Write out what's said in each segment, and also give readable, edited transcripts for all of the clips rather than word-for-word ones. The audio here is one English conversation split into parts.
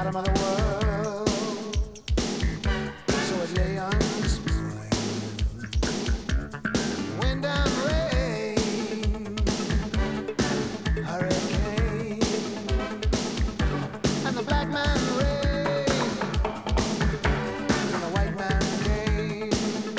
bottom of the world. So it lay unspoiled. Wind and rain, hurricane, and the black man reigned, and the white man came.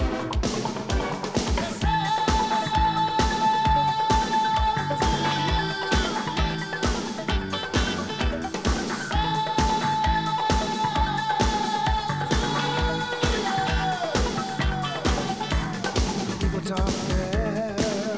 People talk there,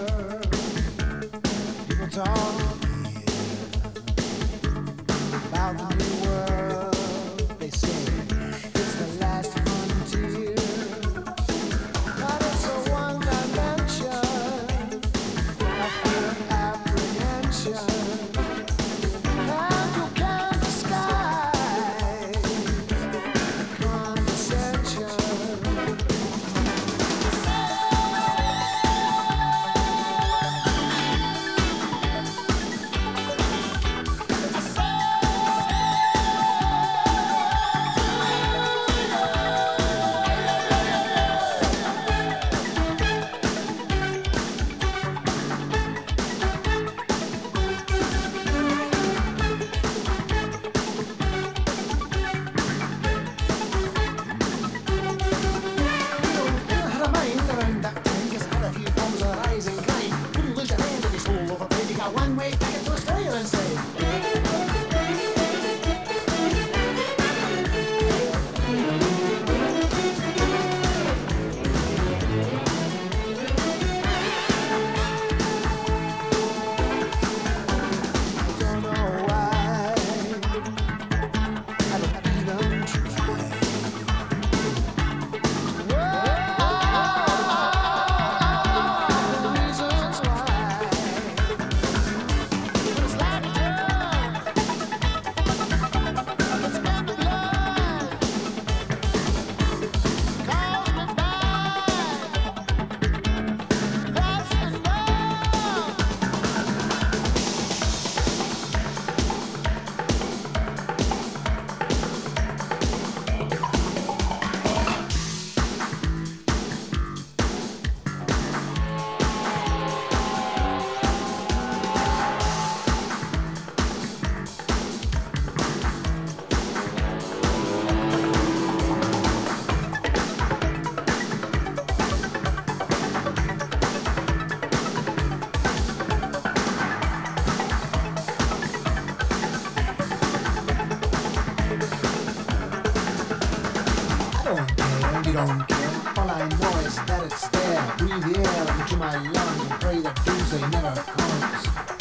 people talk here, about the new world. They say it's the last frontier, but it's a one dimension of fear apprehension, and you can't disguise condescension. One way back to Australia and say I don't know why I don't even try. The reasons why. It's like a drug. It's in the blood. Calls me back. That's enough. I don't care, you don't care. All I know is that it's there. Breathe the air into my lungs and pray that doomsday never comes.